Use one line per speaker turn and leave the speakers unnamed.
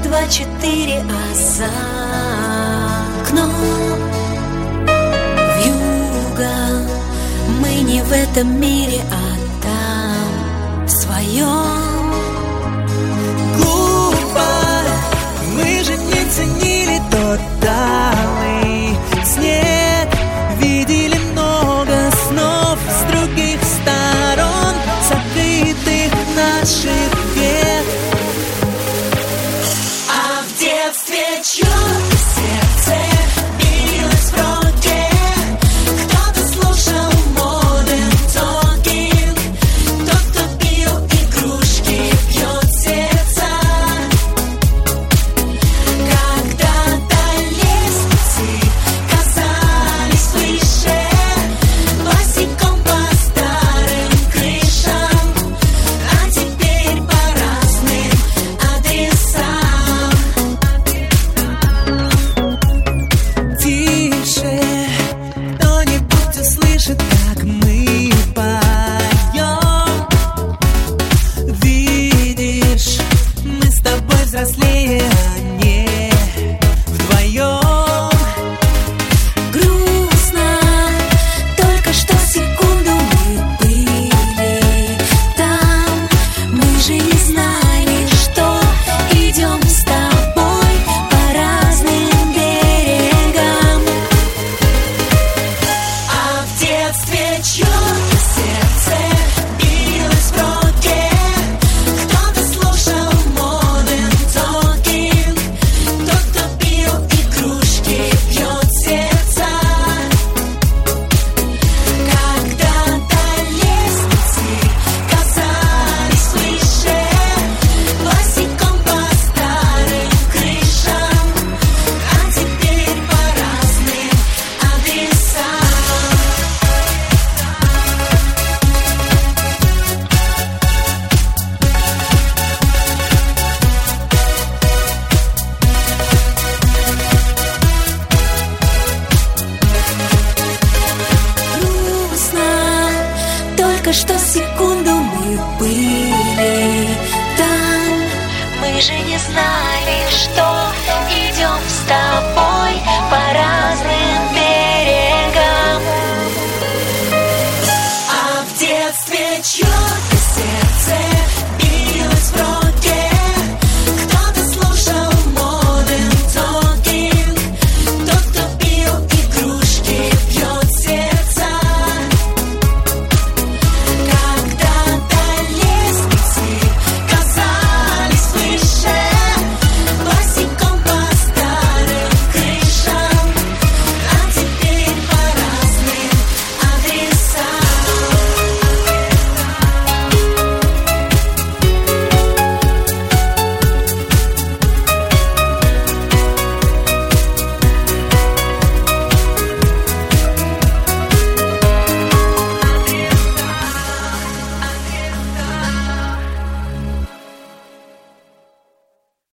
24, а за окном вьюга. Мы не в этом мире, а там, в своем.
Глупо, мы же не ценили тот талый снег. Видели много снов с других сторон, закрытых наших век.
А в детстве чьё-то сердце билось в роке. Кто-то слушал Modern Talking, тот, кто пил игрушки, пьет сердца. Когда-то лестницы казались выше, босиком по старым крышам, а теперь по разным адресам.
Тише, кто-нибудь услышит, как мы поем. Видишь, мы с тобой взрослее, а не вдвоем.
Грустно, только что секунду мы были там. Мы же не знали, что идем с тобой по разным берегам. А в детстве чьё-то сердце билось в роке. Кто-то слушал Modern Talking, тот, кто пил игрушки, пьет сердца. Когда-то лестницы казались выше, босиком по старым крышам, а теперь по разным адресам. Грустно, только что секунду мы были там. Мы же не знали, что идем с тобой по разным